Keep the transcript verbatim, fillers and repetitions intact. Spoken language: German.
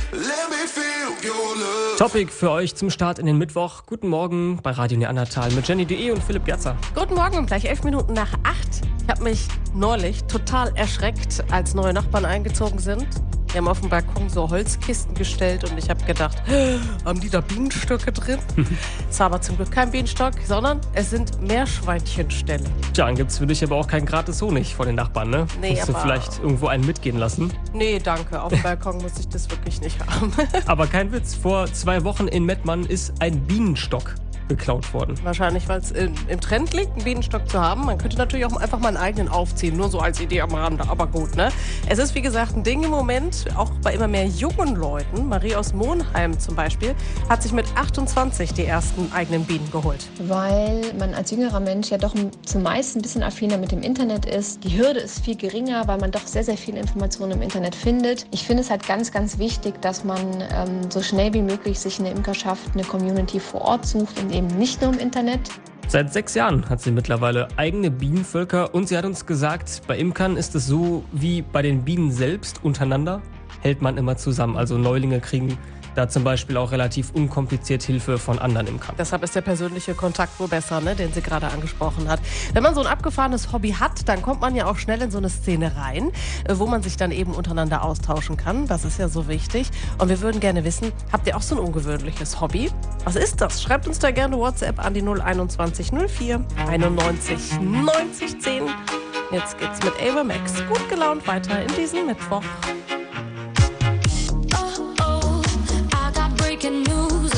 Topic für euch zum Start in den Mittwoch. Guten Morgen bei Radio Neandertal mit Jenny punkt de und Philipp Piazza. Guten Morgen, gleich elf Minuten nach acht. Ich habe mich neulich total erschreckt, als neue Nachbarn eingezogen sind. Die haben auf dem Balkon so Holzkisten gestellt und ich habe gedacht, haben die da Bienenstöcke drin? Es war aber zum Glück kein Bienenstock, sondern es sind Meerschweinchenställe. Tja, dann gibt's für dich aber auch keinen gratis Honig von den Nachbarn, ne? Nee, Musst du aber vielleicht irgendwo einen mitgehen lassen? Nee, danke. Auf dem Balkon muss ich das wirklich nicht haben. Aber kein Witz, vor zwei Wochen in Mettmann ist ein Bienenstock geklaut worden. Wahrscheinlich, weil es im Trend liegt, einen Bienenstock zu haben. Man könnte natürlich auch einfach mal einen eigenen aufziehen, nur so als Idee am Rande, aber gut, ne? Es ist, wie gesagt, ein Ding im Moment, auch bei immer mehr jungen Leuten. Marie aus Monheim zum Beispiel hat sich mit achtundzwanzig die ersten eigenen Bienen geholt. Weil man als jüngerer Mensch ja doch zumeist ein bisschen affiner mit dem Internet ist. Die Hürde ist viel geringer, weil man doch sehr, sehr viele Informationen im Internet findet. Ich finde es halt ganz, ganz wichtig, dass man ähm, so schnell wie möglich sich eine Imkerschaft, eine Community vor Ort sucht und eben nicht nur im Internet. Seit sechs Jahren hat sie mittlerweile eigene Bienenvölker und sie hat uns gesagt, bei Imkern ist es so wie bei den Bienen selbst untereinander, hält man immer zusammen. Also Neulinge kriegen da zum Beispiel auch relativ unkompliziert Hilfe von anderen Imkern. Deshalb ist der persönliche Kontakt wohl besser, ne, den sie gerade angesprochen hat. Wenn man so ein abgefahrenes Hobby hat, dann kommt man ja auch schnell in so eine Szene rein, wo man sich dann eben untereinander austauschen kann. Das ist ja so wichtig. Und wir würden gerne wissen, habt ihr auch so ein ungewöhnliches Hobby? Was ist das? Schreibt uns da gerne WhatsApp an die null einundzwanzig null vier einundneunzig neunzig zehn. Jetzt geht's mit Ava Max gut gelaunt weiter in diesem Mittwoch.